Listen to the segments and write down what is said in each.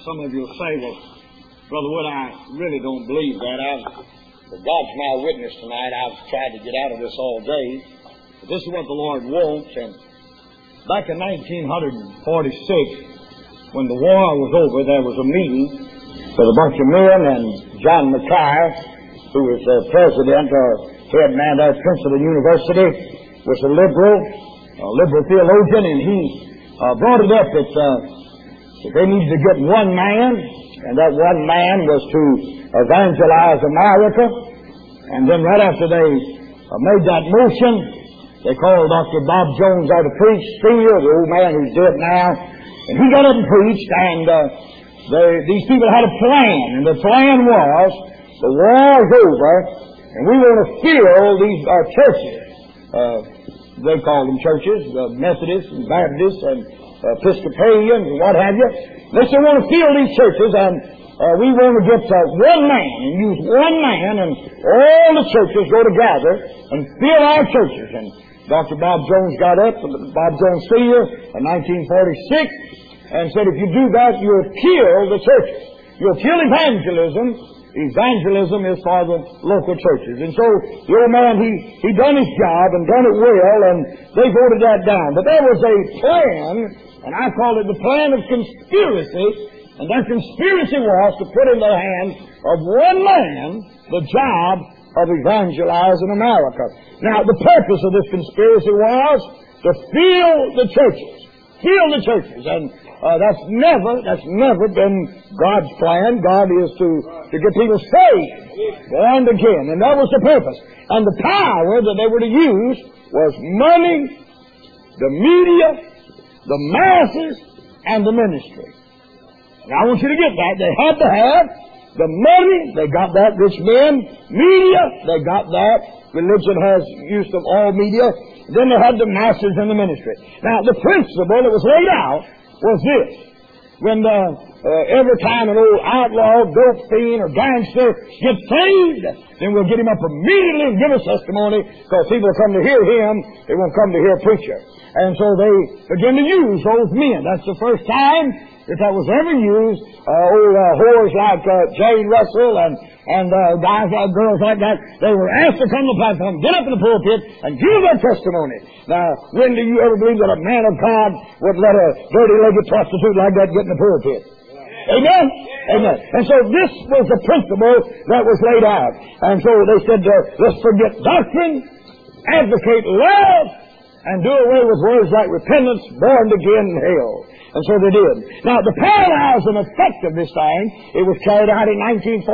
some of you will say, well, Brother Wood, I really don't believe that. But God's my witness tonight. I've tried to get out of this all day. But this is what the Lord wants. And back in 1946, when the war was over, there was a meeting with a bunch of men, and John Mackay, who was the president or head man at Princeton University, was a liberal theologian, and he brought it up that they needed to get one man, and that one man was to evangelize America. And then right after they made that motion, they called Dr. Bob Jones out to preach, still, the old man who's dead now, and he got up and preached, and these people had a plan, and the plan was, the war's over, and we want to fill these churches. They call them churches, Methodists and Baptists and Episcopalians and what have you. They said, we want to fill these churches, and we want to get one man and use one man, and all the churches go together and fill our churches. And Dr. Bob Jones got up, Bob Jones Sr., in 1946, and said, if you do that, you'll kill the churches. You'll kill evangelism. Evangelism is for the local churches. And so the old man, he done his job and done it well, and they voted that down. But there was a plan, and I call it the plan of conspiracy, and that conspiracy was to put in the hands of one man the job of evangelizing America. Now, the purpose of this conspiracy was to fill the churches. Fill the churches. And that's never been God's plan. God is to get people saved, born again. And that was the purpose. And the power that they were to use was money, the media, the masses, and the ministry. Now I want you to get that. They had to have the money, they got that. Rich men, media, they got that. Religion has use of all media. Then they had the masses and the ministry. Now the principle that was laid out was this. When every time an old outlaw, dope fiend, or gangster gets saved, then we'll get him up immediately and give us testimony, because people will come to hear him, they won't come to hear a preacher. And so they begin to use those men. That's the first time if that was ever used. Whores like Jane Russell and guys like girls like that, they were asked to come to the platform, get up in the pulpit, and give their testimony. Now, when do you ever believe that a man of God would let a dirty-legged prostitute like that get in the pulpit? Amen? Amen. And so this was the principle that was laid out. And so they said, let's forget doctrine, advocate love, and do away with words like repentance, born again, and hell. And so they did. Now, the paralyzing effect of this thing, it was carried out in 1949,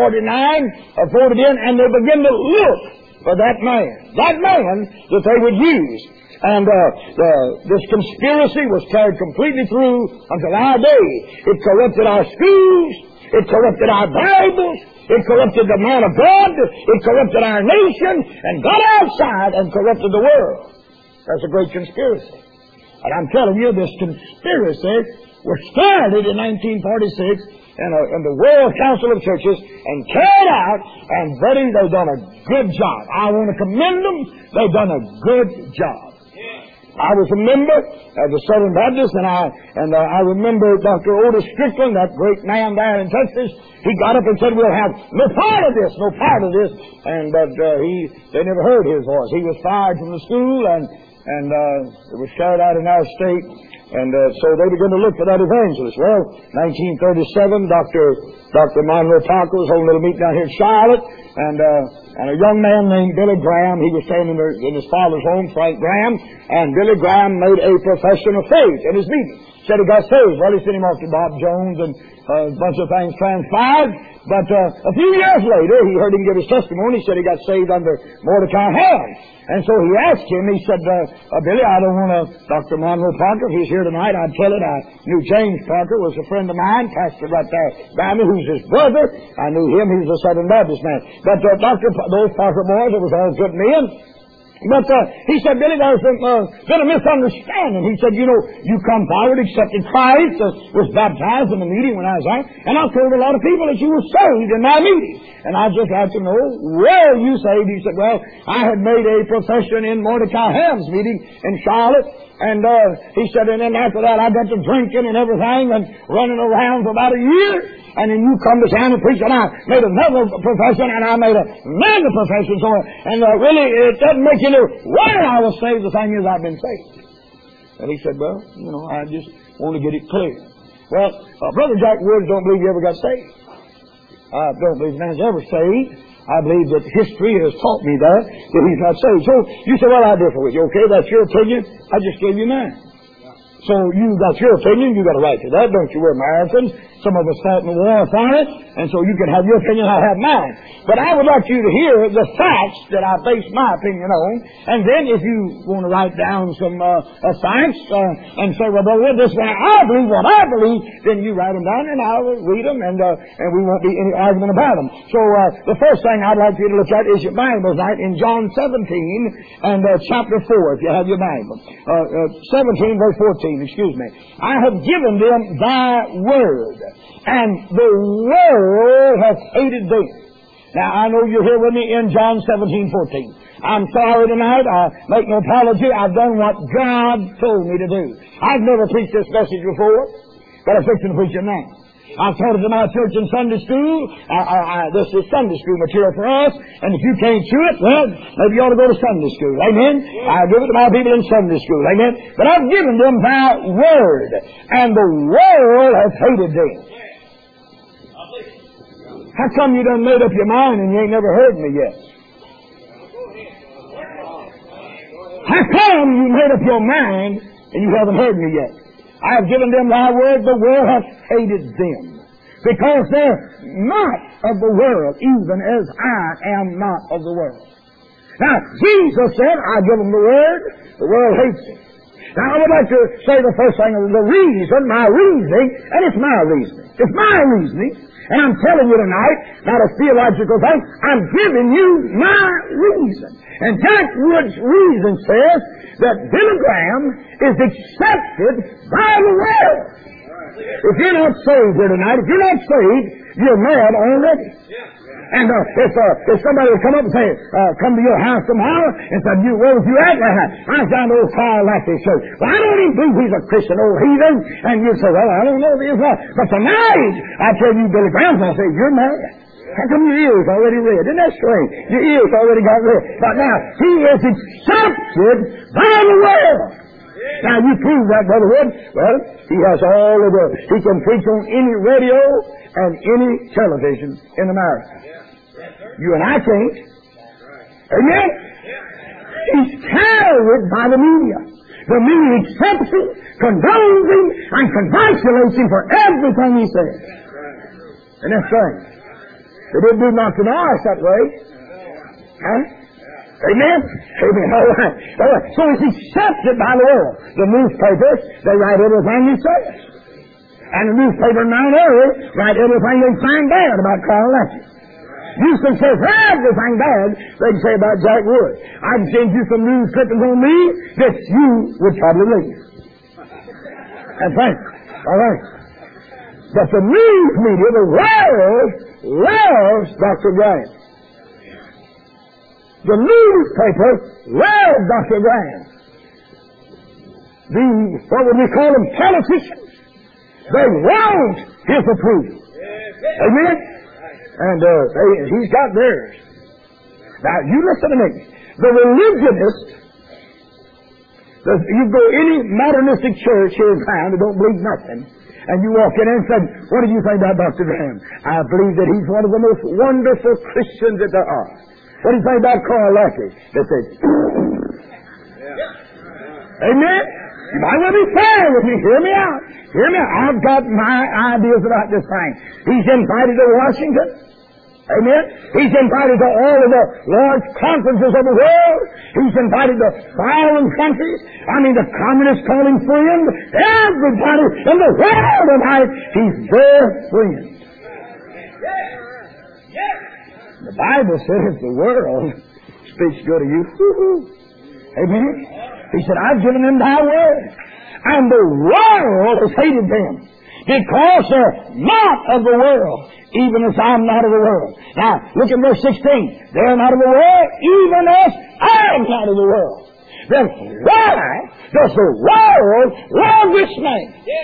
voted in, and they began to look for that man that they would use. And this conspiracy was carried completely through until our day. It corrupted our schools. It corrupted our Bibles. It corrupted the man of God. It corrupted our nation and got outside and corrupted the world. That's a great conspiracy. And I'm telling you, this conspiracy was started in 1946 in the World Council of Churches and carried out, and buddy, they've done a good job. I want to commend them. They've done a good job. I was a member of the Southern Baptist, and I remember Dr. Otis Strickland, that great man there in Texas. He got up and said, "We'll have no part of this, no part of this." But they never heard his voice. He was fired from the school, and it was carried out in our state. And so they began to look for that evangelist. Well, 1937, Dr. Monroe Parker was holding a little meeting down here in Charlotte, and a young man named Billy Graham, he was staying in his father's home, Frank Graham, and Billy Graham made a profession of faith in his meeting. Said he got saved. Well, he sent him off to Bob Jones, and a bunch of things transpired. But a few years later, he heard him give his testimony. He said he got saved under Mordecai Ham. And so he asked him, he said, Billy, I don't want to, Dr. Monroe Parker, if he's here tonight, I'd tell it. I knew James Parker was a friend of mine, pastor right there by me, who's his brother. I knew him, he was a Southern Baptist man. But those Parker boys, it was all good men. But he said, Billy, there's been a misunderstanding. He said, you come forward, accepted Christ, was baptized in the meeting when I was there, and I told a lot of people that you were saved in my meeting. And I just had to know, where are you saved? He said, well, I had made a profession in Mordecai Ham's meeting in Charlotte. And he said, and then after that I got to drinking and everything and running around for about a year. And then you come to town and preach, and I made another profession, and I made another profession. So, and really, it doesn't make you know where I was saved. The thing is, I've been saved. And he said, well, I just want to get it clear. Well, Brother Jack Woods don't believe he ever got saved. I don't believe man's ever saved. I believe that history has taught me that he's not saved. So you say, well, I differ with you. Okay, that's your opinion. I just gave you mine. So that's your opinion. You got a right to that, don't you? We're Americans. Some of us fought in the war for it, and so you can have your opinion, I'll have mine. But I would like you to hear the facts that I base my opinion on, and then if you want to write down some facts and say, well, brother, this way I believe what I believe, then you write them down, and I will read them, and we won't be any argument about them. So the first thing I'd like you to look at is your Bible tonight in John 17 and chapter 4, if you have your Bible. 17 verse 14, excuse me. I have given them thy word, and the world hath hated thee. Now, I know you're here with me in John 17:14. I'm sorry tonight. I make no apology. I've done what God told me to do. I've never preached this message before, but I'm fixing to preach it now. I've taught it to my church in Sunday school. This is Sunday school material for us. And if you can't chew it, well, maybe you ought to go to Sunday school. Amen? I give it to my people in Sunday school. Amen? But I've given them thy word, and the world hath hated thee. How come you done made up your mind and you ain't never heard me yet? How come you made up your mind and you haven't heard me yet? I have given them thy word, the world hath hated them, because they're not of the world, even as I am not of the world. Now, Jesus said, I give them the world hates them. Now, I would like to say the first thing, the reason, my reasoning, and it's my reasoning. It's my reasoning, and I'm telling you tonight, not a theological thing, I'm giving you my reason. And Jack Wood's reason says that Billy Graham is accepted by the world. If you're not saved here tonight, if you're not saved, you're mad already. And if somebody would come up and say, come to your house tomorrow and said, where was you at? I found old Carl Lackey church. Well, I don't even believe he's a Christian, old heathen. And you'd say, well, I don't know if he is not. But tonight, I tell you, Billy Graham's going to say, you're mad. How come your ears already red? Isn't that strange? Your ears already got red. But now, he is accepted by the world. Now, you prove that, Brother Wood. Well, he has all of the... He can preach on any radio and any television in America. You and I can't. Amen? He's carried by the media. The media accepts him, condones him, and congratulates him for everything he says. And that's right. They didn't do nothing to us that way. Huh? Amen? Amen. All right. All right. So it's accepted by the world. The newspapers, they write everything he says. And the newspaper in Mount Airy write everything they find bad about Carl Lackey. You can say everything bad they can say about Jack Wood. I can send you some news clippings on me that you would probably believe. That's right. All right. But the news media, the world, loves Dr. Graham. The newspaper loves Dr. Graham. What would we call them, politicians? They want his approval. Amen? And he's got theirs. Now, you listen to me. The religionist, you go any modernistic church here in town that don't believe nothing, and you walk in and say, what do you think about Dr. Graham? I believe that he's one of the most wonderful Christians that there are. What do you think about Carl Lackey? They say, Amen? You might well be fair with me. Hear me out. Hear me out. I've got my ideas about this thing. He's invited to Washington. Amen? He's invited to all of the large conferences of the world. He's invited to foreign countries. I mean, the communists call him friend. Everybody in the world tonight, he's their friend. The Bible says the world speaks good of you. Amen? He said, I've given them thy word. And the world has hated them, because they're not of the world, even as I'm not of the world. Now, look at verse 16. They're not of the world, even as I'm not of the world. Then why does the world love this man?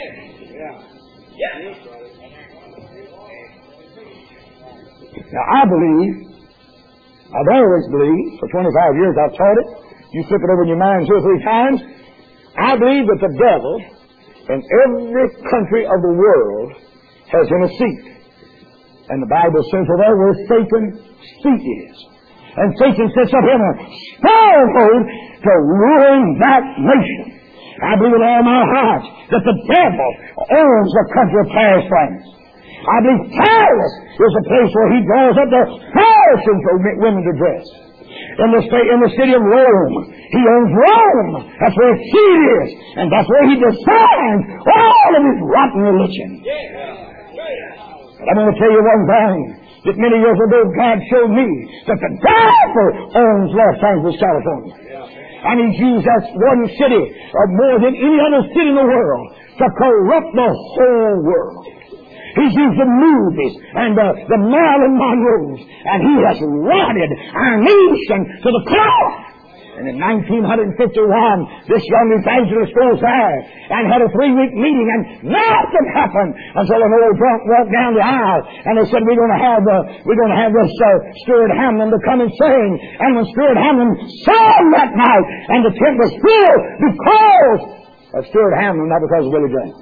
Now, I believe, I've always believed, for 25 years I've taught it, you flip it over in your mind 2 or 3 times, I believe that the devil in every country of the world has him a seat. And the Bible says there where Satan's seat is. And Satan sits up in a stronghold to ruin that nation. I believe with all my heart that the devil owns the country of Paris, France. I believe Paris is a place where he draws up the thousands of women to dress. In the city of Rome, he owns Rome. That's where his seat is. And that's where he designs all of his rotten religion. But I'm going to tell you one thing. That many years ago, God showed me that the devil owns Los Angeles, California. And he's used that one city, or more than any other city in the world, to corrupt the whole world. He's used the movies and the Marilyn Monroes, and he has rotted our nation to the core. And in 1951, this young evangelist goes there and had a 3-week meeting, and nothing happened until an old drunk walked down the aisle, and they said, we're going to have this Stuart Hamlin to come and sing. And when Stuart Hamlin sang that night, and the tent was filled because of Stuart Hamlin, not because of Billy Graham.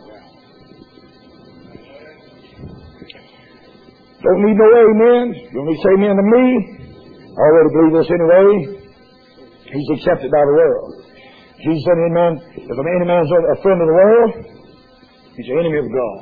Don't need no amen. You only say amen to me. I already believe this anyway. He's accepted by the world. Jesus said, amen, if any man's a friend of the world, he's an enemy of God.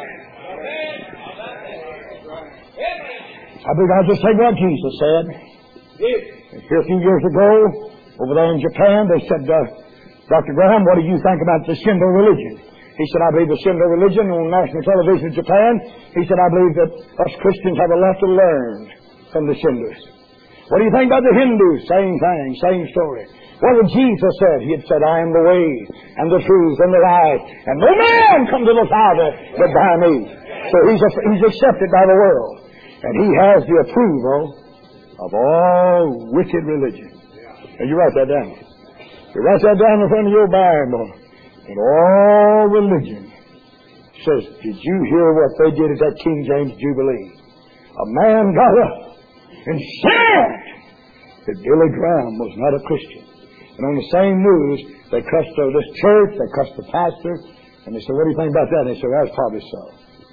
I believe I'll just say what Jesus said. Here a few years ago, over there in Japan, they said, Dr. Graham, what do you think about the Shinto religion? He said, I believe the Shinto religion on national television in Japan. He said, I believe that us Christians have a lot to learn from the Shintos. What do you think about the Hindus? Same thing, same story. What did Jesus say? He had said, I am the way and the truth and the life, and no man come to the Father but by me. So he's accepted by the world. And he has the approval of all wicked religion. And you write that down. You write that down in front of your Bible. And all religion says, did you hear what they did at that King James Jubilee? A man got up and said that Billy Graham was not a Christian. And on the same news, they cussed this church, they cussed the pastor, and they said, what do you think about that? And they said, well, that's probably so.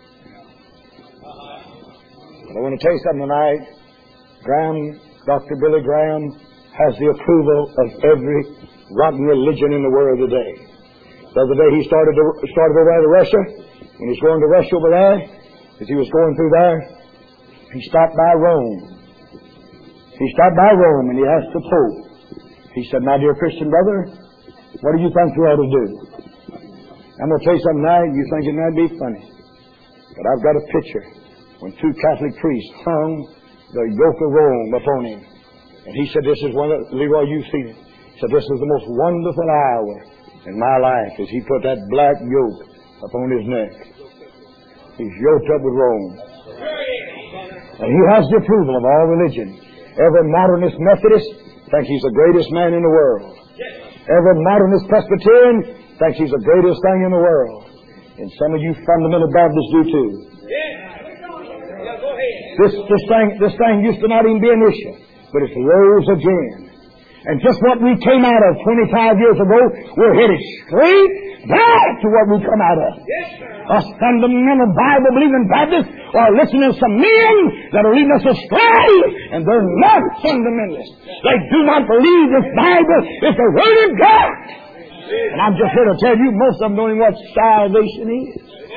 But I want to tell you something tonight. Dr. Billy Graham has the approval of every rotten religion in the world today. The other day he started over there to Russia. When he was going to Russia over there, as he was going through there, he stopped by Rome. He stopped by Rome and he asked the Pope. He said, my dear Christian brother, what do you think we ought to do? I'm going to tell you something now, you think it might be funny. But I've got a picture when 2 Catholic priests hung the yoke of Rome upon him. And he said, this is one of, Leroy, you've seen it. He said, this is the most wonderful hour in my life as he put that black yoke upon his neck. He's yoked up with Rome. And he has the approval of all religion. Every modernist Methodist thinks he's the greatest man in the world. Every modernist Presbyterian thinks he's the greatest thing in the world. And some of you fundamental Baptists do too. This thing used to not even be an issue, but it's rose again. And just what we came out of 25 years ago, we're headed straight back to what we come out of. Us fundamental Bible-believing Baptists are listening to some men that are leading us astray, and they're not fundamentalists. They do not believe this Bible is the Word of God. And I'm just here to tell you, most of them don't even know what salvation is.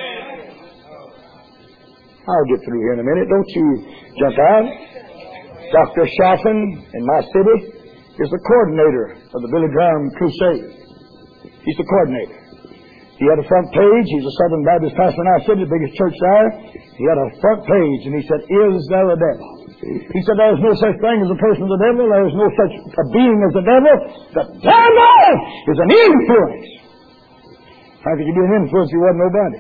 I'll get through here in a minute. Don't you jump out. Dr. Chaffin in my city is the coordinator of the Billy Graham Crusade. He's the coordinator. He had a front page. He's a Southern Baptist pastor in our city, the biggest church there. He had a front page, and he said, is there a devil? He said there's no such thing as a person as the devil. There's no such a being as the devil. The devil is an influence. How could you be an influence if you wasn't nobody?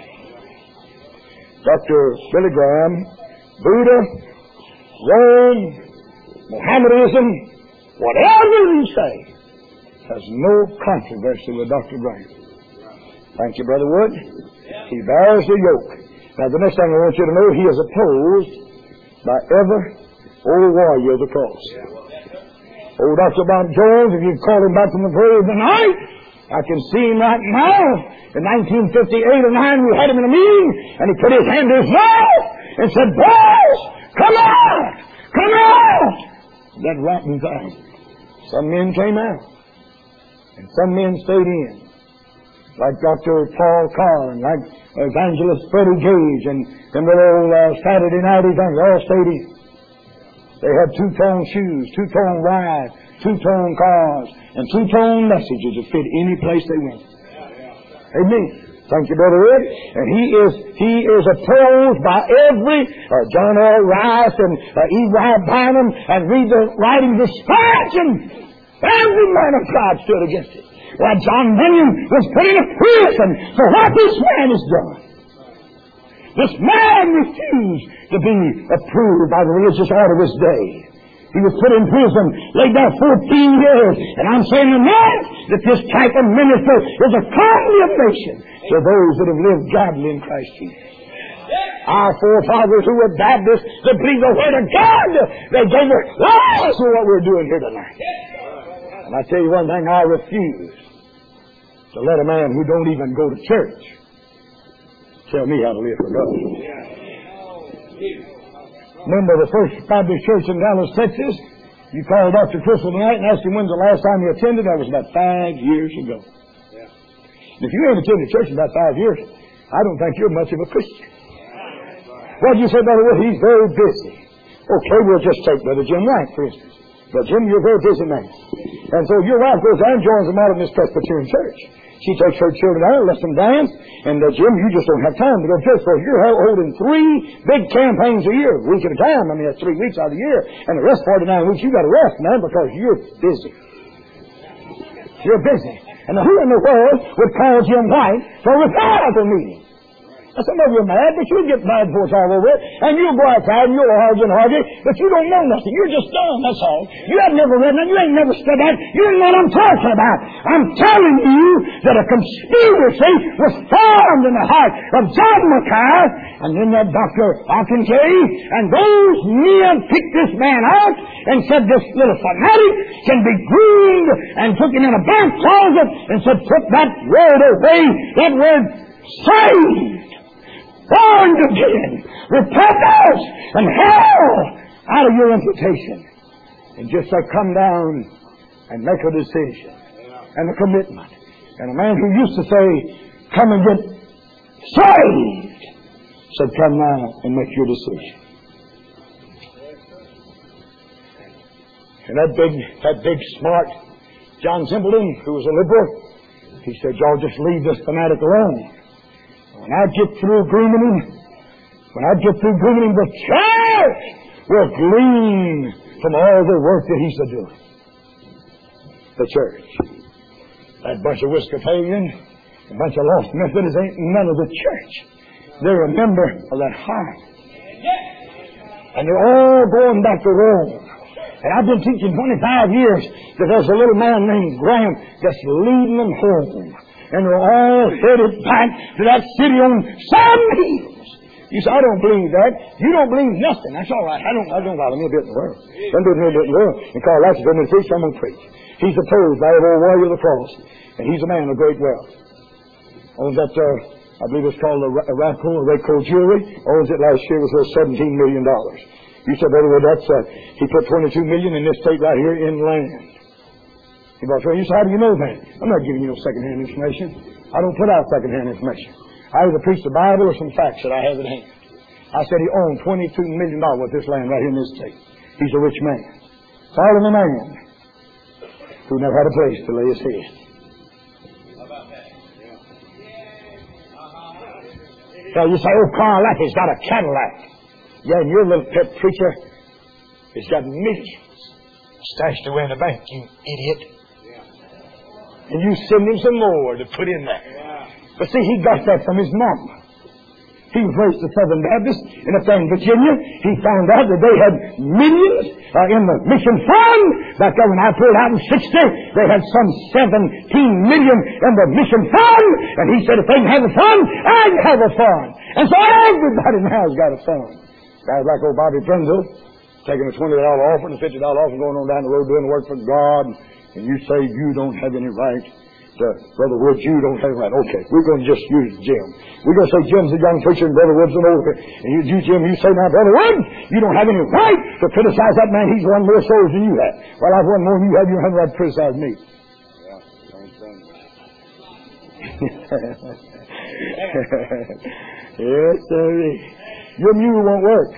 Dr. Billy Graham, Buddha, Rome, Mohammedanism, whatever you say, has no controversy with Dr. Graham. Thank you, Brother Wood. He bears the yoke. Now, the next thing I want you to know, he is opposed by every old warrior of the cross. Old Dr. Bob Jones, if you'd call him back from the grave tonight, I can see him right now. In 1958 or 9, we had him in a meeting, and he put his hand to his mouth and said, "Boys, come out! Come out!" That rotten thing. Some men came out, and some men stayed in. Like Dr. Paul Carr, and like Evangelist Freddie Gage, and them little Saturday night events, all stayed in. They had two-tone shoes, two-tone rides, two-tone cars, and two-tone messages that fit any place they went. Amen. Thank you, Brother Wood. And he is opposed by every John L. Rice and E. Y. Bynum, and read the writings of Spurgeon. Every man of God stood against it. Why, John Bunyan was put in a prison for what this man has done. This man refused to be approved by the religious order of his day. He was put in prison, laid there 14 years. And I'm saying tonight that this type of ministry is a condemnation to those that have lived godly in Christ Jesus. Our forefathers who were Baptists, that believed the Word of God, they gave their lives for what we're doing here tonight. And I tell you one thing, I refuse to let a man who don't even go to church tell me how to live for God. Remember the First Baptist Church in Dallas, Texas? You called Dr. Crystal tonight and asked him when's the last time you attended. That was about 5 years ago. And if you ain't attended church in about 5 years, I don't think you're much of a Christian. What did you say, Brother Wood? He's very busy. Okay, we'll just take Brother Jim White, for instance. But Jim, you're a very busy man. And so your wife goes down and joins the Methodist Presbyterian Church. She takes her children out, lets them dance. And Jim, you just don't have time to go to church because you're holding 3 big campaigns a year, a week at a time. I mean, that's 3 weeks out of the year. And the rest 49 weeks, you got to rest, man, because you're busy. You're busy. And who in the world would call Jim White for a revival meeting? Now, some of you are mad, but you'll get mad before it's all over. And you'll go outside and you'll argue and argue, but you don't know nothing. You're just dumb, that's all. You have never read nothing. You ain't never studied that. You don't know what I'm talking about. I'm telling you that a conspiracy was formed in the heart of John Mackay and then that Dr. Arkansas. And those men picked this man out and said this little fanatic can be groomed, and took him in a back closet and said, put that word away. That word saved. Born again, repentance, and hell out of your imputation. And just come down and make a decision and a commitment. And a man who used to say, come and get saved, said, come now and make your decision. And that big smart John Templeton, who was a liberal, he said, y'all just leave this fanatic alone. When I get through grooming him, the church will glean from all the work that he's doing. The church. That bunch of Episcopalians, a bunch of lost Methodists ain't none of the church. They're a member of that heart. And they're all going back to Rome. And I've been teaching 25 years that there's a little man named Graham that's leading them home. And they're all headed back to that city on 7 hills. You say, I don't believe that. You don't believe nothing. That's all right. I don't bother me a bit in the world. Don't do me a bit in the world. And Carl Latch is going to preach, I'm going to preach. He's opposed by every warrior of the cross. And he's a man of great wealth. Owns that, I believe it's called a Rayco jewelry. Owns it last year was worth $17 million. You said, Brother, well, that's, he put $22 million in this state right here in land. You say, how do you know that? I'm not giving you no second-hand information. I don't put out second-hand information. I either preach the Bible or some facts that I have at hand. I said he owned $22 million worth of this land right here in this state. He's a rich man. Following a man who never had a place to lay his head. How about that? So you say, oh, Carl Lackey's got a Cadillac. Yeah, and your little pet preacher has got millions stashed away in the bank, you idiot. And you send him some more to put in there. But see, he got that from his mama. He was raised a Southern Baptist, and up there in Virginia, he found out that they had millions in the mission fund. Back there when I pulled out in 60, they had some 17 million in the mission fund. And he said, if they can have a fund, I can have a fund. And so everybody now has got a fund. Guys like old Bobby Pringle, taking a $20 offering, a $50 offering, going on down the road doing the work for God. And you say you don't have any right. Brother Woods, you don't have right. Okay, we're going to just use Jim. We're going to say Jim's a young preacher and Brother Woods an old preacher. And you, Jim, you say, now, Brother Woods, you don't have any right to criticize that man. He's won more souls than you have. Well, I've won more than you have. You don't have the right to criticize me. Yeah, same thing. Yes, sir. Your mule won't work.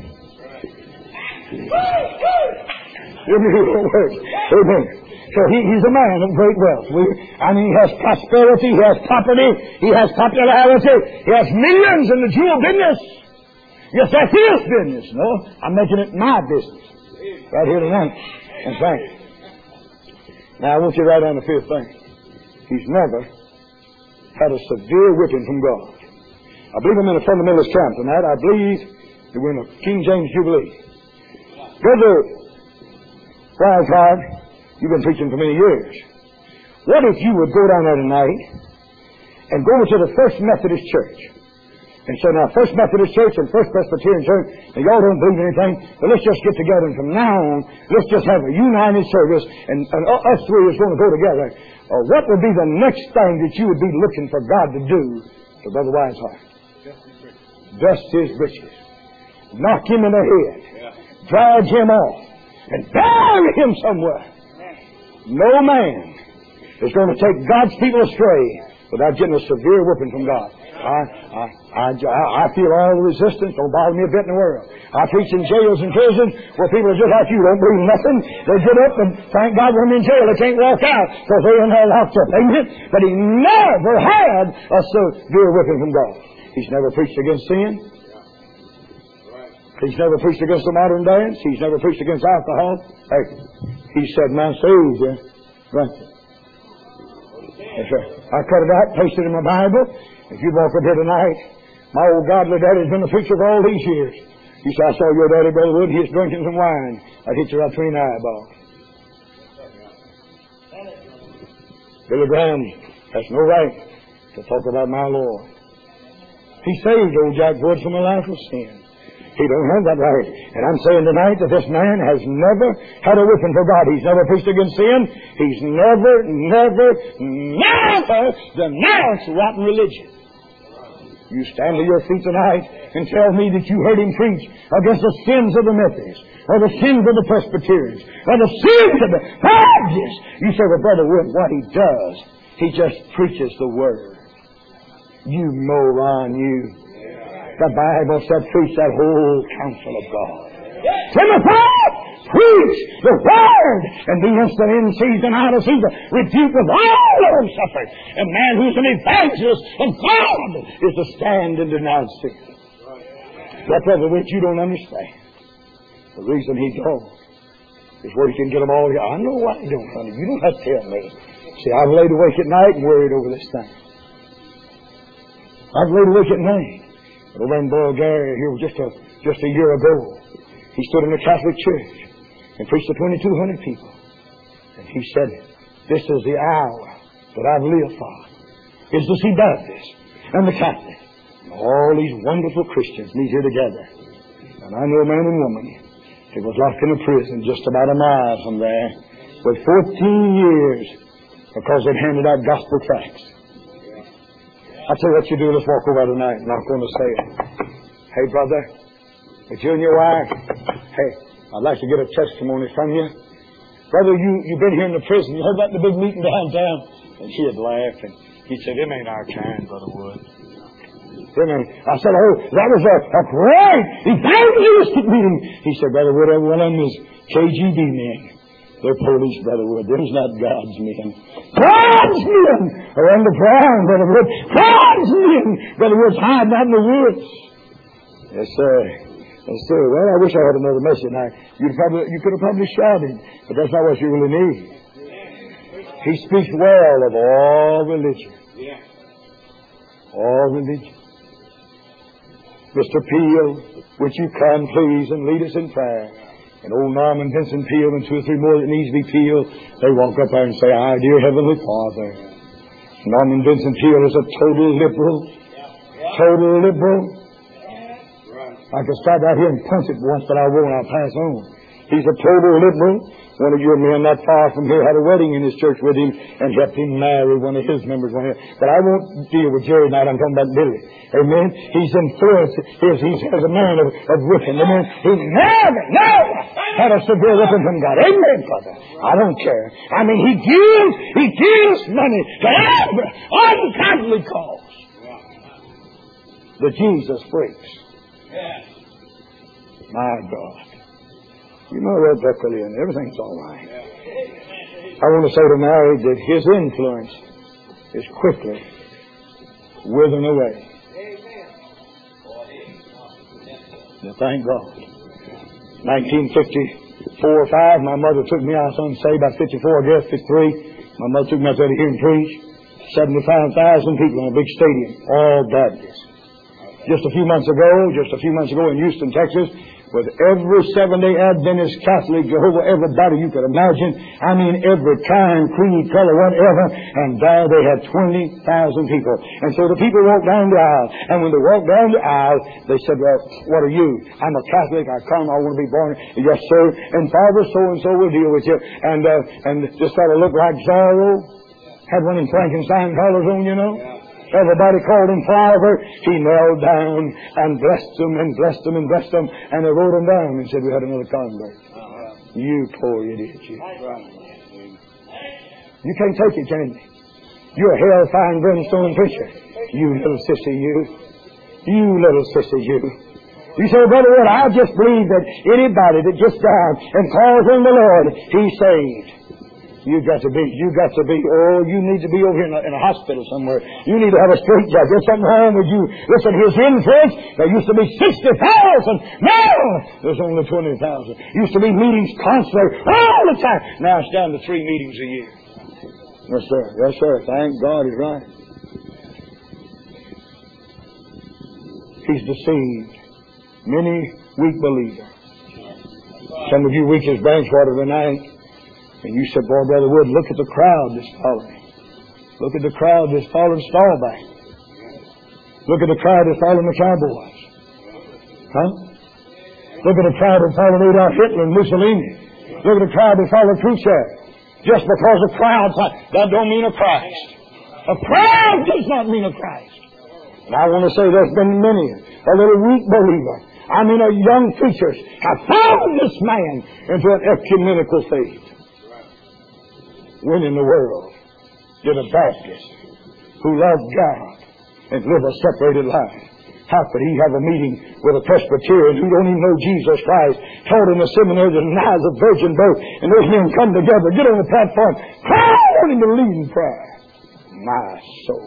Your mule won't work. Amen. So he's a man of great wealth. He has prosperity, he has property, he has popularity, he has millions in the jewel business. Yes, that's his business. No, I'm making it my business. Right here tonight. In fact, now I want you to write down the fifth thing. He's never had a severe whipping from God. I believe I'm in a fundamentalist camp tonight. I believe that we're in a King James Jubilee. Brother Wildcard, you've been preaching for many years. What if you would go down there tonight and go to the First Methodist Church and say, now, First Methodist Church and First Presbyterian Church, and y'all don't believe anything, but let's just get together, and from now on, let's just have a united service, and us three is going to go together. What would be the next thing that you would be looking for God to do to Brother Wise's heart? Dust his britches. Knock him in the head. Drag him off. And bury him somewhere. No man is going to take God's people astray without getting a severe whipping from God. I feel all the resistance. Don't bother me a bit in the world. I preach in jails and prisons where people are just like you, don't believe nothing. They get up and thank God when they're in jail. They can't walk out because they're in there locked up. Amen? But he never had a severe whipping from God. He's never preached against sin. He's never preached against the modern dance. He's never preached against alcohol. Hey, he said, my Savior. Right. That's right. I cut it out, pasted it in my Bible. If you walk up here tonight, my old godly daddy's been a preacher for all these years. He said, I saw your daddy, Brother Wood, he's drinking some wine. I'd hit you right between the eyeballs. Billy Graham has no right to talk about my Lord. He saved old Jack Wood from a life of sin. He don't have that right. And I'm saying tonight that this man has never had a whipping for God. He's never preached against sin. He's never denounced rotten religion. You stand to your feet tonight and tell me that you heard him preach against the sins of the Methodists, or the sins of the Presbyterians, or the sins of the Baptists. You say, well, Brother Wood, what he does, he just preaches the Word. You moron, you. The Bible said, preach that whole counsel of God. Timothy, preach the Word, and be instant in season, out of season, rebuke with all long suffering. A man who's an evangelist of God is to stand and denounce sin. But Brother Rich, you don't understand. The reason he don't is where he can get them all here. I know why he don't, honey. You don't have to tell me. See, I've laid awake at night and worried over this thing. I've laid awake at night. But over in Bulgaria here just a year ago, he stood in the Catholic Church and preached to 2,200 people. And he said, this is the hour that I've lived for. Is the Sea Baptist and the Catholic. And all these wonderful Christians meet here together. And I know a man and woman that was locked in a prison just about a mile from there with 14 years because they'd handed out gospel tracts. I'll tell you what you do. Let's walk over tonight. I'm not going to say it. Hey, brother, if you and your wife, hey, I'd like to get a testimony from you. Brother, you've been here in the prison. You heard about the big meeting downtown? And she had laughed, and he said, them ain't our kind, Brother Wood. I said, oh, that was a great evangelistic meeting. He said, Brother Wood, every one of them is KGB men. They're police, Brother Wood. They're not God's men. God's men are underground, Brother Wood. God's men, Brother Wood's hiding out in the woods. Yes, sir. And so, well, I wish I had another message. Now, you could have probably shouted, but that's not what you really need. He speaks well of all religion. All religion. Mr. Peel, would you come, please, and lead us in prayer? And old Norman Vincent Peel and 2 or 3 more that needs to be Peel, they walk up there and say, "Our dear Heavenly Father." Norman Vincent Peel is a total liberal. Total liberal. I could stop out here and punch it once, but I won't. I'll pass on. He's a total liberal. One of your men not far from here had a wedding in his church with him and helped him marry one of his members. But I won't deal with Jerry tonight. I'm talking about Billy. Amen. He's influenced. He's a man of whipping. Amen. He never had a severe whipping from God. Amen, brother. I don't care. I mean, he gives money to every ungodly cause. The Jesus freaks. My God. You know that, Beckley, and everything's all right. I want to say to Mary that his influence is quickly withering away. Now, thank God. 1954 or 5, my mother took me out on say about 54, I guess, 53. My mother took me out there to hear him preach. 75,000 people in a big stadium, all Baptists. Just a few months ago in Houston, Texas, with every Seventh-day Adventist, Catholic, Jehovah, everybody you could imagine. I mean, every kind, creed, color, whatever. And there they had 20,000 people. And so the people walked down the aisle. And when they walked down the aisle, they said, "Well, what are you?" "I'm a Catholic. I want to be born." "Yes, sir. And Father so-and-so will deal with you." And just sort of looked like Zorro. Had one of them Frankenstein collars on, you know. Everybody called him Father. He knelt down and blessed them and blessed them and blessed them. And they wrote him down and said, "We had another convert." You poor idiot, you. You can't take it, can you? You're a hell-fire brimstone preacher. You little sissy, you. You little sissy, you. You say, "Brother Wood, I just believe that anybody that gets down and calls on the Lord, he's saved." You got to be, you need to be over here in a hospital somewhere. You need to have a straight jacket. There's something wrong with you. Listen, his influence, there used to be 60,000. Now, there's only 20,000. Used to be meetings constantly, all the time. Now it's down to 3 meetings a year. Yes, sir. Yes, sir. Thank God he's right. He's deceived many weak believers. Some of you weak as Branchwater tonight. And you said, "Boy, Brother Wood, look at the crowd that's following. Look at the crowd that's following Staubach. Look at the crowd that's following the Cowboys. Huh? Look at the crowd that's following Adolf Hitler and Mussolini. Look at the crowd that's following Khrushchev. Just because a crowd, that don't mean a Christ. A crowd does not mean a Christ. And I want to say there's been many, a little weak believer. I mean, young preachers have followed this man into an ecumenical faith. When in the world did a Baptist who loved God and lived a separated life, how could he have a meeting with a Presbyterian who don't even know Jesus Christ, taught in the seminary that denies the virgin birth, and those men come together, get on the platform, cry on him to lead in prayer? My soul.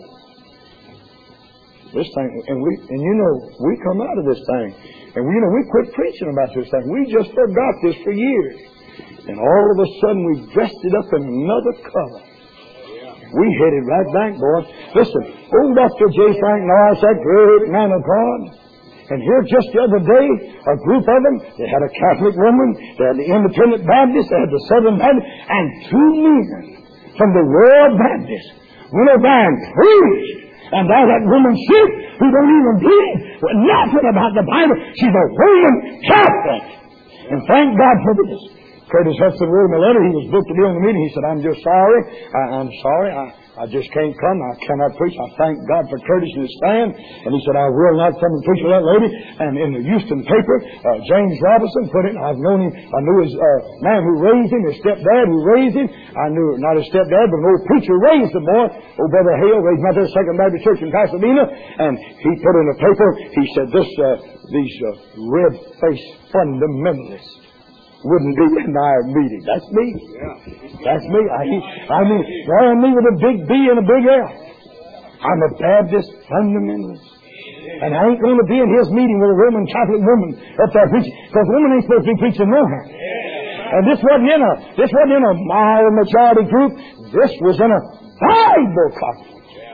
This thing, and you know, we come out of this thing, and we quit preaching about this thing. We just forgot this for years. And all of a sudden, we dressed it up in another color. We headed right back, boy. Listen, old Dr. J. Frank Norris, that great man of God. And here just the other day, a group of them, they had a Catholic woman, they had the Independent Baptist, they had the Southern Baptist, and 2 men from the World Baptist went over and preached. And now that woman, who don't even believe nothing about the Bible, she's a Roman Catholic. And thank God for this. Curtis Hudson wrote him a letter. He was booked to be on the meeting. He said, "I'm just sorry. I'm sorry. I just can't come. I cannot preach. I thank God for Curtis and his stand." And he said, "I will not come and preach with that lady." And in the Houston paper, James Robinson put it. I've known him. I knew his man who raised him, his stepdad who raised him. I knew not his stepdad, but an old preacher raised the boy. Old Brother Hale raised him out there at Second Baptist Church in Pasadena. And he put in the paper, he said, these red-faced fundamentalists wouldn't be in our meeting. That's me. That's me. I mean, me with a big B and a big L. I'm a Baptist fundamentalist. And I ain't going to be in his meeting with a Roman Catholic woman up there preaching, because women ain't supposed to be preaching nowhere. And this wasn't in a mild majority group. This was in a Bible conference.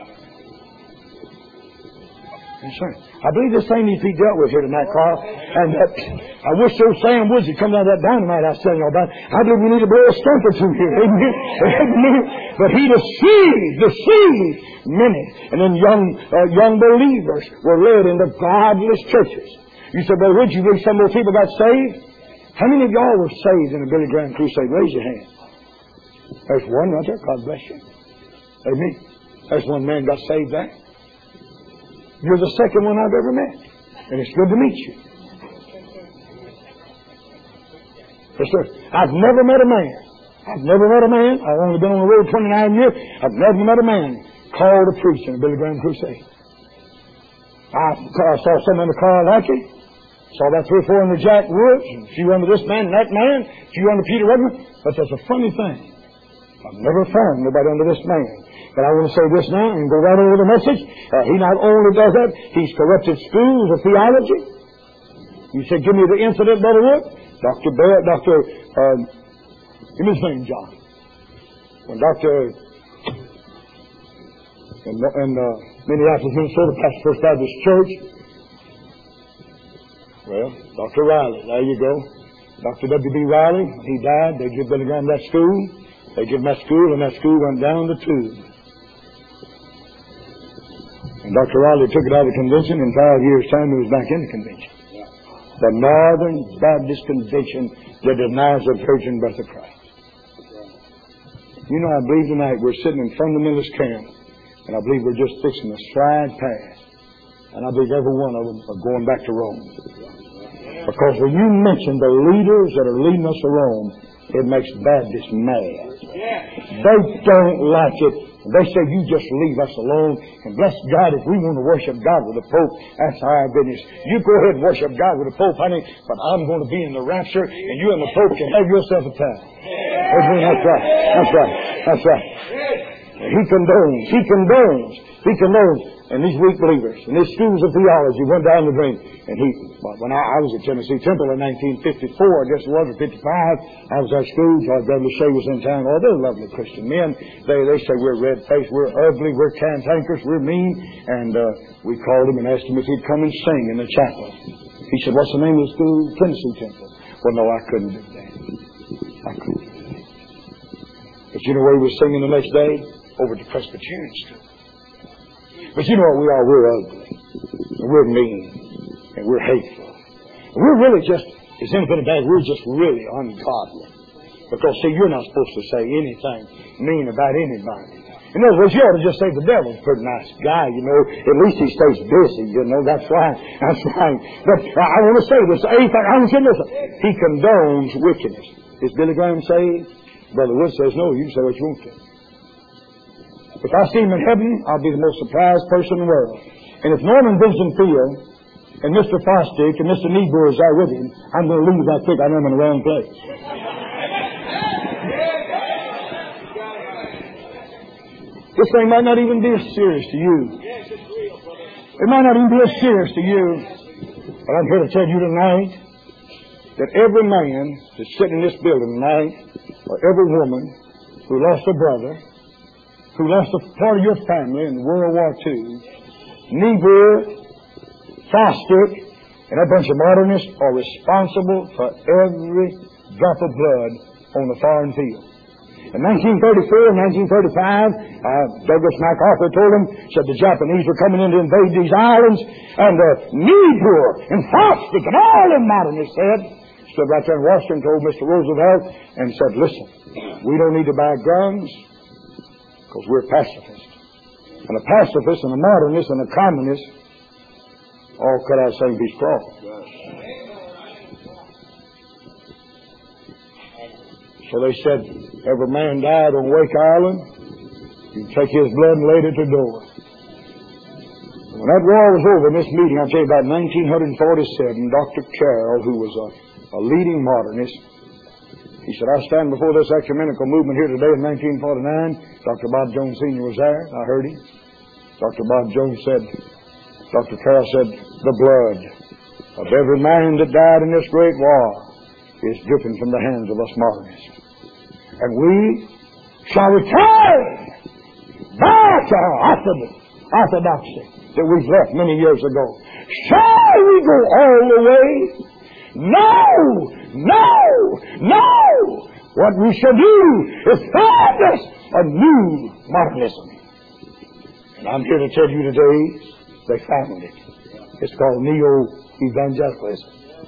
Yes, sir. I believe this thing needs to be dealt with here tonight, Carl. And I wish those Sam Woods had come down that dynamite I was telling you about. I believe we need to blow a stump or two here. Amen. Amen. But he deceived many. And then young believers were led into godless churches. You said, well, would you believe some of those people got saved? How many of y'all were saved in a Billy Graham crusade? Raise your hand. There's one right there. God bless you. Amen. There's one man got saved there. You're the second one I've ever met. And it's good to meet you. Yes, sir. I've never met a man. I've only been on the road 29 years. I've never met a man called to preach in a Billy Graham crusade. I saw some in the car like it. Saw about 3 or 4 in the Jack Woods. A few under this man and that man. A few under Peter Rudman. But there's a funny thing. I've never found nobody under this man. But I want to say this now and go right over the message. He not only does that, he's corrupted schools of theology. You said, give me the incident, Brother Wood. Give me his name, John. When in Minneapolis, Minnesota, Pastor First Baptist Church. Well, Dr. Riley, there you go. Dr. W.B. Riley, he died. They gave Billy Graham that school. They gave him that school, and that school went down the tube. And Dr. Riley took it out of the convention. In 5 years' time, he was back in the convention. The Northern Baptist Convention that denies the virgin birth of Christ. You know, I believe tonight we're sitting in fundamentalist camp, and I believe we're just fixing a slide past. And I believe every one of them are going back to Rome. Because when you mention the leaders that are leading us to Rome, it makes Baptists mad. They don't like it. They say, you just leave us alone. And bless God, if we want to worship God with the Pope, that's our business. You go ahead and worship God with the Pope, honey, but I'm going to be in the rapture, and you and the Pope can have yourself a time. That's right. That's right. That's right. He condones. And these weak believers and these schools of theology went down the drain. And when I was at Tennessee Temple in 1954, I guess it was, or 55, I was at school. George W. Shea was in town. Oh, they're lovely Christian men. They say we're red-faced, we're ugly, we're cantankerous, we're mean. And we called him and asked him if he'd come and sing in the chapel. He said, what's the name of the school? Tennessee Temple. Well, no, I couldn't do that. I couldn't do that. But you know where he was singing the next day? Over to Presbyterian School. But you know what we are? We're ugly. And we're mean. And we're hateful. And we're really just, it's anything bad, we're just really ungodly. Because, see, you're not supposed to say anything mean about anybody. In other words, you ought to just say the devil's a pretty nice guy, you know. At least he stays busy, you know. That's right. That's right. But I want to say this. I want to say this. He condones wickedness. Is Billy Graham saved? Brother Wood says, no, you can say what you want to. If I see him in heaven, I'll be the most surprised person in the world. And if Norman Vincent Field and Mr. Fosdick and Mr. Niebuhr is there with him, I'm going to leave that quick. I know I'm in the wrong place. This thing might not even be as serious to you. It might not even be as serious to you. But I'm here to tell you tonight that every man that's sitting in this building tonight, or every woman who lost a brother, who lost a part of your family in World War II, Niebuhr, Fosdick, and a bunch of modernists are responsible for every drop of blood on the foreign field. In 1934 and 1935, Douglas MacArthur told him, said the Japanese were coming in to invade these islands, and Niebuhr and Fosdick and all the modernists stood right there in Washington, told Mr. Roosevelt, and said, listen, we don't need to buy guns, because we're pacifists. And a pacifist and a modernist and a communist all cut out the same piece of cloth. So they said, every man died on Wake Island, you take his blood and laid it at the door. When that war was over in this meeting, I'll tell you about 1947, Dr. Carroll, who was a leading modernist, he said, I stand before this ecumenical movement here today in 1949. Dr. Bob Jones Sr. was there. I heard him. Dr. Bob Jones said, Dr. Carroll said, the blood of every man that died in this great war is dripping from the hands of us modernists. And we shall return back to our orthodoxy that we've left many years ago. Shall we go all the way? No! No! No! What we shall do is find us a new modernism. And I'm here to tell you today, they found it. It's called neo-evangelicalism.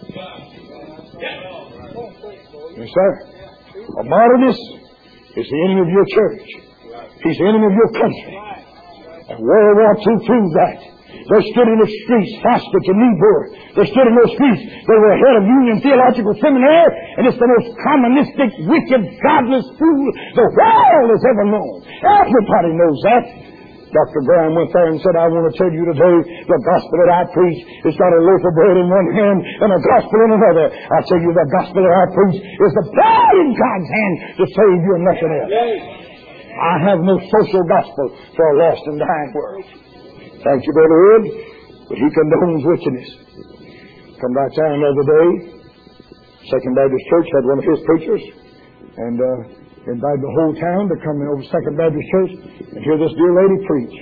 Yes, sir. A modernist is the enemy of your church. He's the enemy of your country. And World War II proved that. They stood in the streets, Fosdick and Niebuhr. They stood in those streets. They were ahead of Union Theological Seminary, and it's the most communistic, wicked, godless fool the world has ever known. Everybody knows that. Dr. Graham went there and said, I want to tell you today, the gospel that I preach has got a loaf of bread in one hand and a gospel in another. I tell you, the gospel that I preach is the blood in God's hand to save you and nothing else. I have no social gospel for a lost and dying world. Thank you, Brother Wood, but he condones wickedness. Come by town the other day, Second Baptist Church had one of his preachers, and invited the whole town to come over to Second Baptist Church and hear this dear lady preach.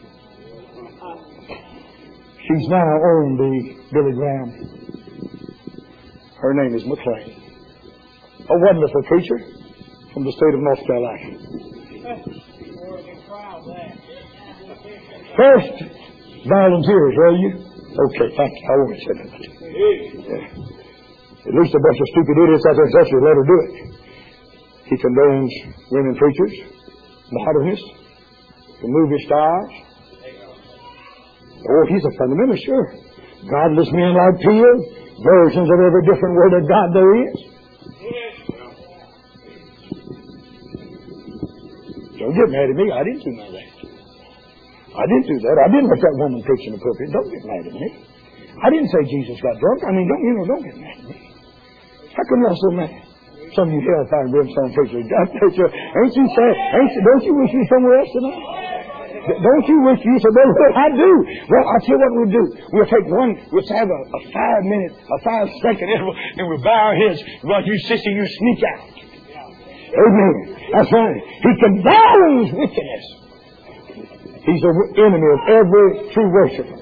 She's now on the Billy Graham. Her name is McLean. A wonderful preacher from the state of North Carolina. First, volunteers, will you? Okay, thank you. I won't say that. At least a bunch of stupid idiots out there such let her do it. He condones women preachers, modernists, the movie stars. Oh, he's a fundamentalist, sure. Godless men like Peel, versions of every different word of God there is. Don't get mad at me. I didn't do none of that. I didn't do that. I didn't let that woman preach in the pulpit. Don't get mad at me. I didn't say Jesus got drunk. I mean, don't get mad at me. How come you're so mad? Some of you hellfire and brimstone preachers, ain't you sad? Don't you wish you were somewhere else tonight? Don't you wish you said, well, I do. Well, I'll tell you what we'll do. We'll take we'll have a 5-second interval, and we'll bow our heads. Well, you sissy, you sneak out. Amen. That's right. He condones wickedness. He's an enemy of every true worshiper.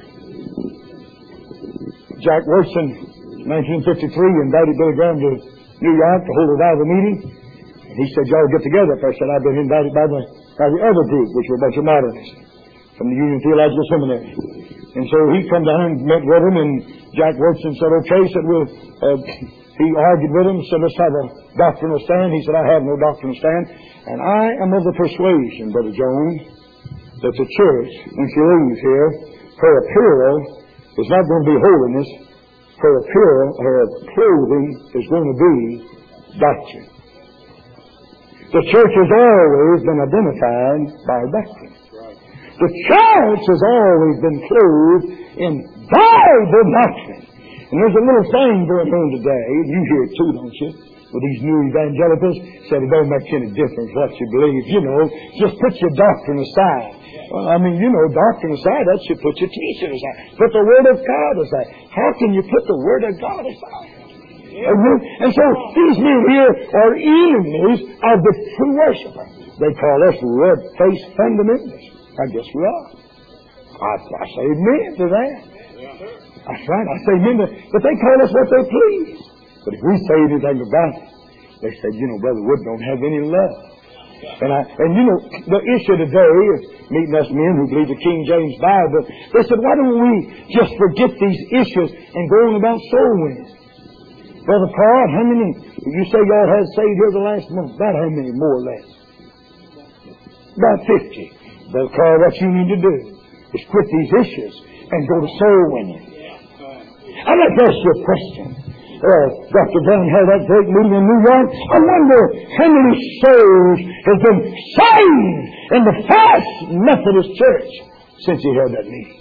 Jack Wilson, 1953, invited Billy Graham to New York to hold a revival meeting. And he said, y'all get together. I said, I've been invited by the other group, which were a bunch of modernists from the Union Theological Seminary. And so he come down and met with him, and Jack Wilson said, okay. He argued with him, said, let's have a doctrinal stand. He said, I have no doctrinal stand. And I am of the persuasion, Brother Jones, that the church, when she leaves here, her apparel is not going to be holiness. Her apparel, her clothing is going to be doctrine. The church has always been identified by doctrine. The church has always been clothed in Bible doctrine. And there's a little thing going on today, you hear it too, don't you? With these new evangelicals, said it don't make any difference what you believe. Just put your doctrine aside. Well, doctrine aside, that should put your teaching aside. Put the Word of God aside. How can you put the Word of God aside? And so these men here are enemies of the true worshiper. They call us red-faced fundamentalists. I guess we are. I say amen to that. That's right, I say amen to that. But they call us what they please. But if we say anything about it, they say, Brother Wood don't have any love. And the issue today is meeting us men who believe the King James Bible. They said, why don't we just forget these issues and go on about soul winning? Brother Carl, how many, you say y'all had saved here the last month, about how many more or less? About 50. Brother Carl, what you need to do is quit these issues and go to soul winning. I'd like to ask you a question. Dr. Brown held that great meeting in New York. I wonder how many souls have been saved in the First Methodist Church since he held that meeting.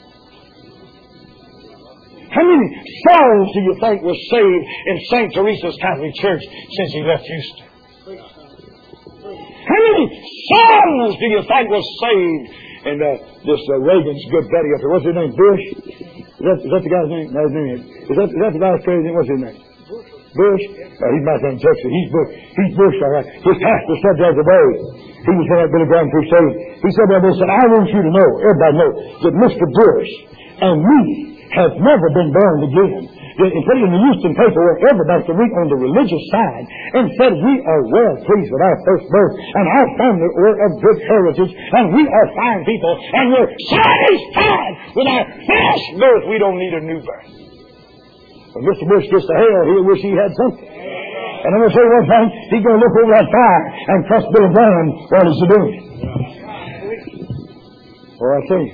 How many souls do you think were saved in St. Teresa's Catholic Church since he left Houston? How many souls do you think were saved And this Reagan's good buddy up there. What's his name? Bush? Is that the guy's name? No, his name is. Is that the guy's president? What's his name? Bush? He's my son, Texas. He's Bush. He's Bush, all right. His pastor said the other day, he was in that Billy Graham crusade. He said, I want you to know, everybody know, that Mr. Bush and me have never been born again. In putting in the Houston paper, everybody can read on the religious side and said we are well pleased with our first birth and our family were of good heritage and we are fine people and we're satisfied with our first birth. We don't need a new birth. When Mr. Bush gets to hell, he'll wish he had something. And I'm going to say one thing, he's going to look over that fire and trust Billy Graham while he's doing it. Oh, I see.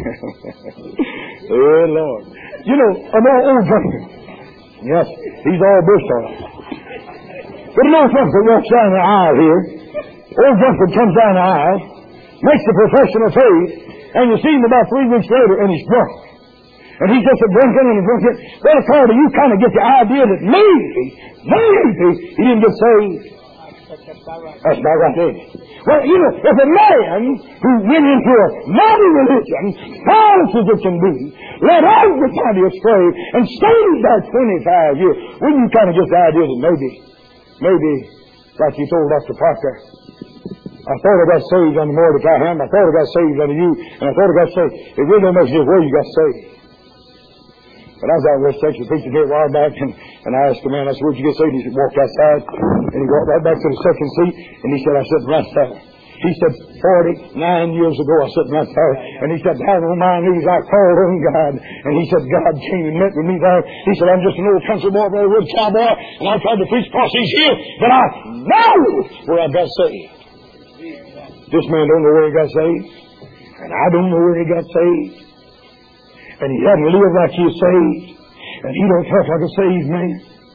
Oh, Lord. You know, an old drunkard. Yes, he's all Bush on it. But an old drunkard walks down the aisle here. Old drunkard comes down the aisle, makes the profession of faith, and you see him about 3 weeks later and he's drunk. And he's just a drinking and a drinking. Well, Carter, you kind of get the idea that maybe he didn't get saved. That's about right there. Well, you know, if a man who went into a modern religion, false as it can be, led everybody astray, and stayed there 25 years, wouldn't you kind of get the idea that maybe, like you told Dr. Parker, I thought I got saved under Mordecai Ham, I thought I got saved under you, and I thought I got saved. It really don't make sense where you got saved. But I was out in West Texas preaching here a while back, and I asked the man, I said, where'd you get saved? He said, walked outside, and he walked right back to the second seat, and he said, I sat right there. He said, 49 years ago, I sat right there, and he said, down on my knees, I called on God, and he said, God came and met with me there. He said, I'm just an old country boy, very wood cowboy, and I tried to preach across these hills, but I know where I got saved. This man don't know where he got saved, and I don't know where he got saved. And he hadn't lived like he is saved. And he don't talk like a saved man.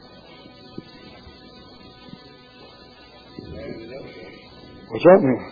What's that now?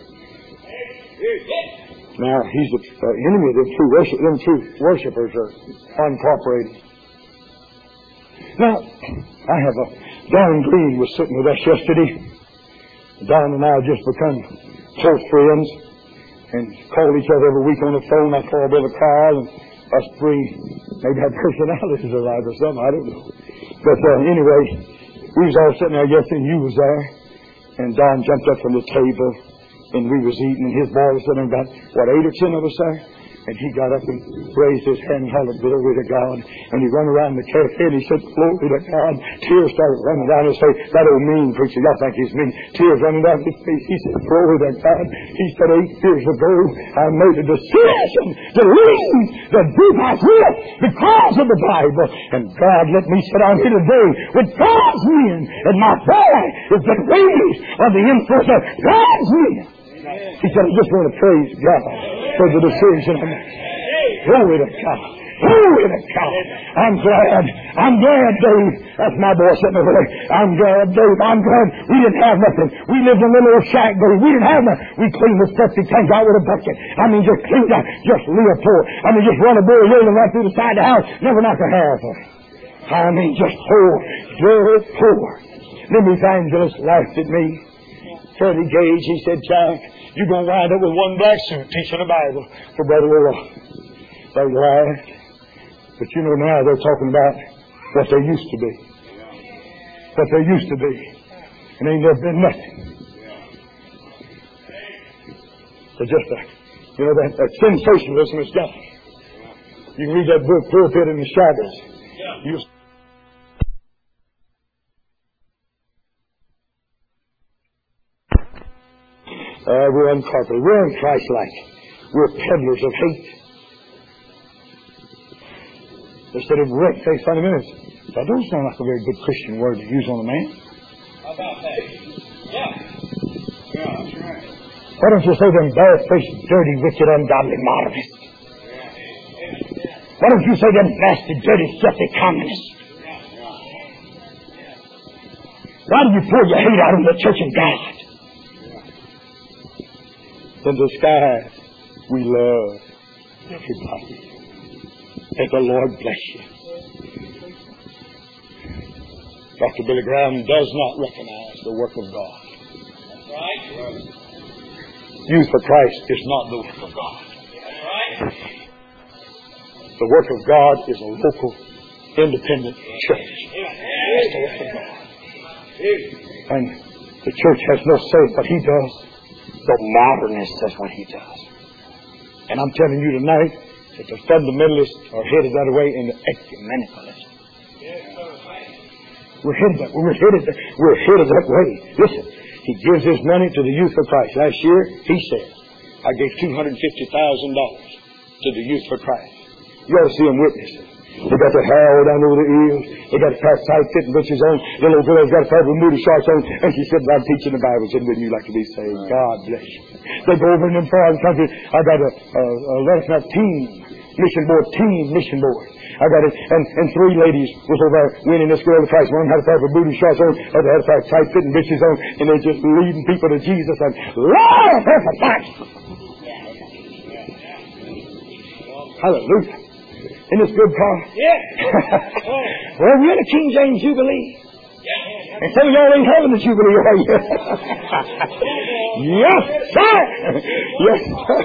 Now, he's the enemy of them true worshipers are uncooperating. Now, I have Don Green was sitting with us yesterday. Don and I just become close friends and call each other every week on the phone. I call Brother Carl and us three maybe had personalities alike or something, I don't know. But anyway, we was all sitting there yesterday and you was there. And Don jumped up from the table and we was eating and his boy was sitting there about, 8 or 10 of us there? And he got up and raised his hand and held glory to God. And he ran around the cafe and he said, glory to God. Tears started running down his face. That old mean preacher, y'all think he's mean. Tears running down his face. He said, glory to God. He said, 8 years ago, I made a decision to leave the deep I will because of the Bible. And God let me sit down here today with God's men. And my prayer has been raised on the influence of God's men. He said, I just want to praise God for the decision I made. Glory to God. Glory to God. I'm glad, Dave. That's my boy sitting over there. I'm glad, Dave. I'm glad we didn't have nothing. We lived in a little old shack, Dave. We didn't have nothing. We cleaned the septic tank out with a bucket. I mean, just cleaned out. Just live poor. I mean, just run a bull railing right through the side of the house. Never knocked a hair off of it. I mean, just poor. Very poor. Then the evangelist laughed at me. Freddie Gage, he said, Jack, you're going to wind up with one black suit teaching the Bible for Brother Oral. They laughed. But you know now they're talking about what they used to be. What they used to be. And ain't never been nothing. They're just that sensationalism is gone. You can read that book, Pulpit in the Shadows. We're uncorporated. We're un-Christ-like. We're peddlers of hate. Instead of wreck, say funny minutes. That don't sound like a very good Christian word to use on a man. How about that? Yeah, that's right. Why don't you say them bare-faced, dirty, wicked, ungodly modernists? Why don't you say them nasty, dirty, filthy communists? Why do you pour your hate out on the church of God? In the sky, we love everybody. May the Lord bless you. Dr. Billy Graham does not recognize the work of God. That's right. Youth for Christ is not the work of God. The work of God is a local, independent church. That's the work of God. And the church has no say what he does. The modernist does what he does. And I'm telling you tonight that the fundamentalists are headed that way and the ecumenicalists. We're headed that way. Listen, he gives his money to the Youth for Christ. Last year, he said, I gave $250,000 to the Youth for Christ. You ought to see them witnessing. They got their hair all down over the ears. They got tight fitting britches on. The little girl's got a pair of Bermuda shorts on. And she said, I'm teaching the Bible. Said, wouldn't you like to be saved? God bless you. They go over in them foreign countries. I got a let us not teen mission board. I got it, and three ladies was over there winning this girl to Christ. One had a pair of Bermuda shorts on, other had a pair of tight fitting britches on, and they're just leading people to Jesus. And Lord, that's a fact. Hallelujah. Isn't this good, Paul? Yeah. Well, we're in a King James Jubilee. And some of y'all ain't having the Jubilee, are you? Yes, sir. Yes, sir.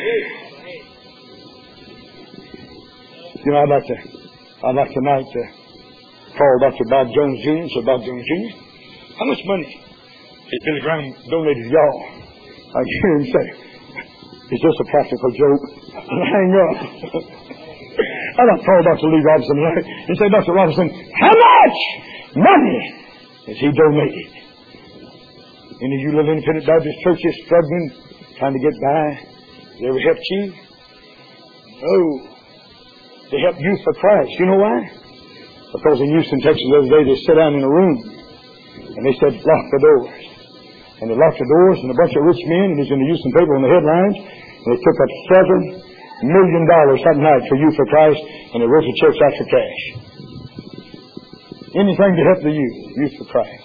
You know, I'd like tonight to call Dr. Bob Jones Jr. So Bob Jones Jr., how much money has Billy Graham donated to y'all? I hear him say, it's just a practical joke. Hang up. I'd like to call Dr. Lee Robinson tonight and say, Dr. Robinson, how much money has he donated? Any of you little independent Baptist churches struggling, trying to get by? They ever helped you? No. They help Youth for Christ. You know why? Because in Houston, Texas, the other day, they sat down in a room and they said, lock the doors. And they locked the doors, and a bunch of rich men, and it was in the Houston paper on the headlines, and they took up $7 million that night for Youth for Christ, and they wrote the checks out for cash. Anything to help the Youth for Christ.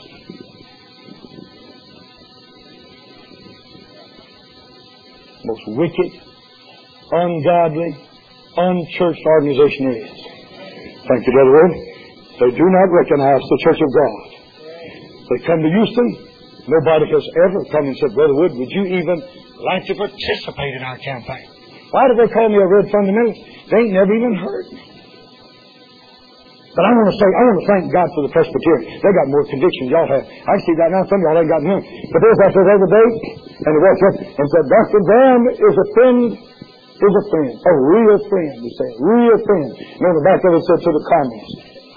Most wicked, ungodly, unchurched organization there is. Thank you, Brother Wood. They do not recognize the Church of God. They come to Houston. Nobody has ever come and said, Brother Wood, would you even like to participate in our campaign? Why do they call me a red fundamentalist? They ain't never even heard me. But I want to thank God for the Presbyterian. They got more conviction y'all have. I see that now. Some of y'all ain't got none. But there's that the other day, and he walked up and said, Dr. Graham is a friend. Is a friend. A real friend, he said. Real friend. And on the back of it said to the communists.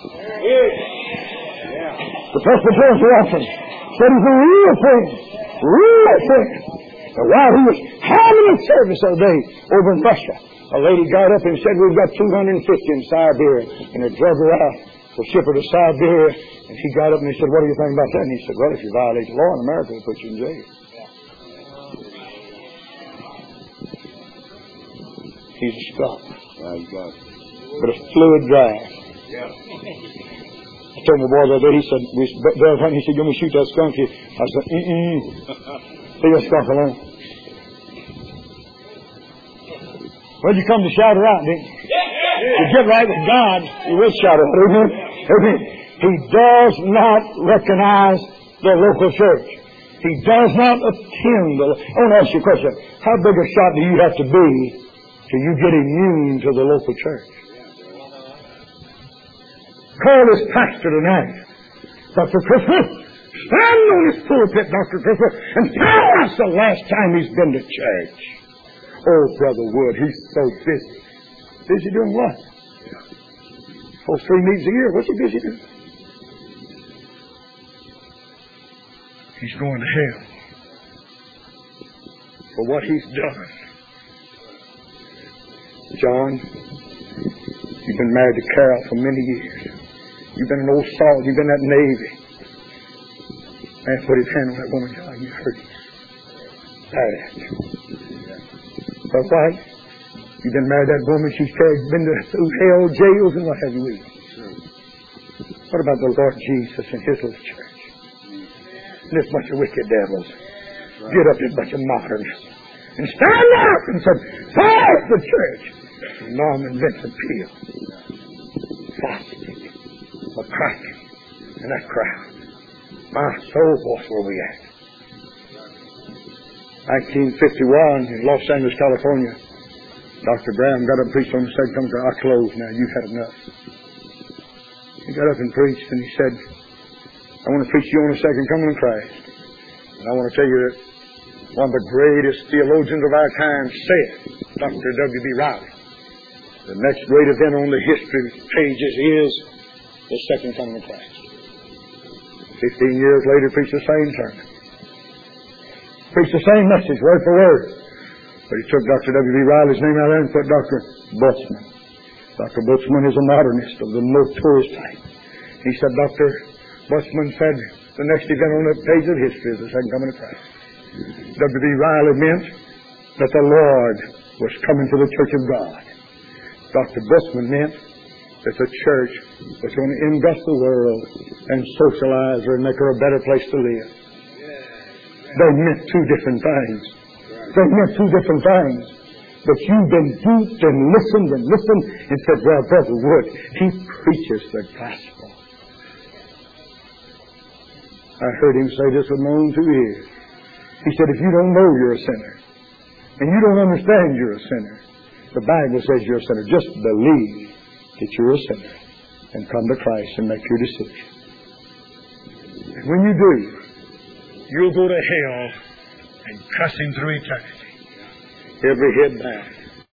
The Presbyterian often said he's a real friend. Real friend. And while he was having a service that day over in Russia, a lady got up and said, we've got 250 in Siberia. And they drug her out to ship her to Siberia. And she got up and he said, what do you think about that? And he said, well, if you violate the law in America, they'll put you in jail. He's a skunk. But a fluid drive. I told my boy the other day, he said, he said, you want me to shoot that skunk? I said, leave that skunk alone. Well, you come to shout her out, didn't you? You get right with God, you will shout her out. Amen. Amen. He does not recognize the local church. He does not attend the... I want to ask you a question. How big a shot do you have to be till you get immune to the local church? Call this pastor tonight, Dr. Christmas. Stand on his pulpit, Dr. Christmas, and tell us the last time he's been to church. Oh, Brother Wood, he's so busy. Busy doing what? Whole 3 meetings a year. What's he busy doing? He's going to hell for what he's done. John, you've been married to Carol for many years. You've been an old soldier. You've been in that Navy. Man put his hand on that woman, John. You hurt him. That's right. You've been married to that woman. She's been through hell, jails, and what have you. What about the Lord Jesus and His little church? And this bunch of wicked devils. Get up, this bunch of modernists. And stand up and say, fight the church. Norman Vincent Peale. Fasting. McCracken. And that crowd. My soul, what's where we at? 1951 in Los Angeles, California. Dr. Brown got up and preached on the second coming. I close now. You've had enough. He got up and preached, and he said, I want to preach to you on the second coming of Christ. And I want to tell you that one of the greatest theologians of our time said, Dr. W.B. Riley, the next great event on the history pages is the second coming of Christ. 15 years later, preached the same sermon. Preached the same message, word for word. But he took Dr. W.B. Riley's name out there and put Dr. Boltzmann. Dr. Boltzmann is a modernist of the notorious type. He said, Dr. Boltzmann said, the next event on the page of history is the second coming of Christ. W.B. Riley meant that the Lord was coming to the church of God. Dr. Boltzmann meant that the church was going to engulf the world and socialize her and make her a better place to live. They meant two different things. They meant two different things. But you've been duped and listened and said, well, Brother Wood, he preaches the gospel. I heard him say this with my own 2 ears. He said, if you don't know you're a sinner, and you don't understand you're a sinner, the Bible says you're a sinner. Just believe that you're a sinner and come to Christ and make your decision. And when you do, you'll go to hell and cuss him through eternity. Every head bowed.